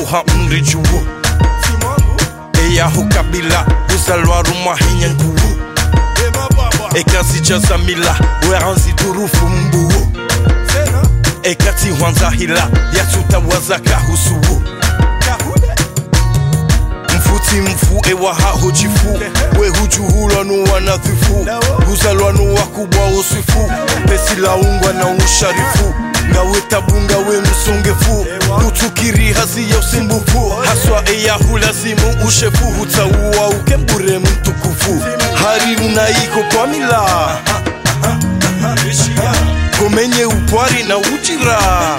ha mrijuwo Eyaho kabila uzalwa rumwa hinyankuwo Ekasi jazamila weranzi durufu mbuwo Ekati wanza hila yatuta wazaka husuwo Mfuti mfu ewa hahojifu We hujuhula nuwa nadhifu Uzalwa nuwa kubwa usifu Pesi la ungwa na usharifu Ngawe tabunga we msongefu Utukiri hazi ya usimbufu Haswa eyahu lazimu ushefu Hutauwa ukembure mtukufu Hari unaiko kwa mila Komenye upwari na ujira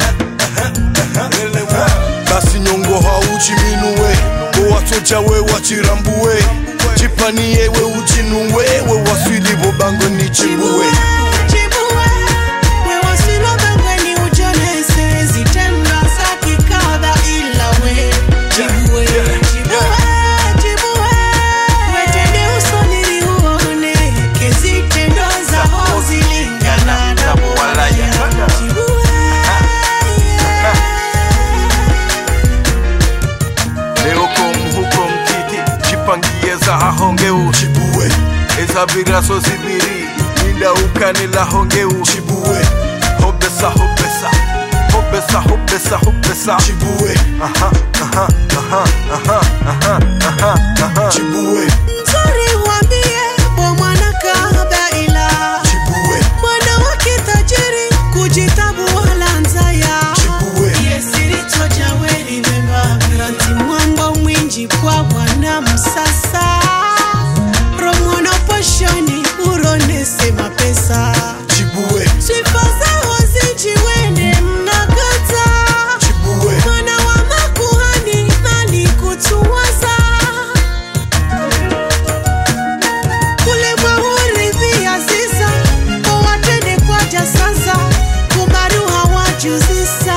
Basi nyongo haujiminue Watoja we wachirambuwe Jipanie we ujinuwe We waswili bobango ni chibuwe Jipangieza hahongeu Chibuwe Ezabiraso zibiri Ninda ukanila hongeu Chibuwe Hobesa hobesa Hobesa hobesa hobesa Chibuwe Chibuwe Mzuri wambie Bomwana kabaila Chibuwe Mwana waki tajiri Kujitabu wala nzaya Chibuwe Yesiri toja weri memba Ranti mwamba mwinji kwa wana msasa Romono poshoni uronese mapesa Chibuwe Chifaza hozi jiwene mnagata Chibuwe Mwana wa makuhani nani kutuwaza Kule mwahuri via ziza Owatene kwa jasaza Kumaru hawajuzisa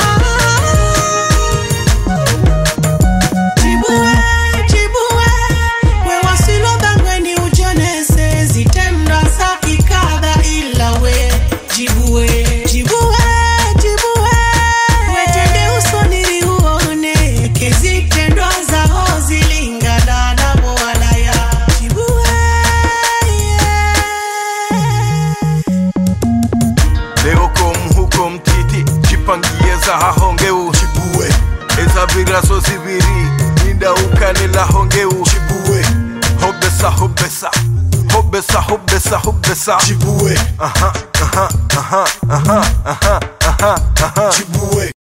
Chibuwe, chibuwe We wasilo bangweni ujonese Zitenda sa ikada ila we Chibuwe, chibuwe, chibuwe We tende usoniri uone Kezitendwa za hozi lingana na mwalaya Chibuwe, Leo huko mtiti Jipangieza hahongeu Chibuwe Ezabiraso zibiri Ninda ukanila hongeu Chibuwe Hobesa hobesa Hobesa hobesa hobesa Chibuwe Chibuwe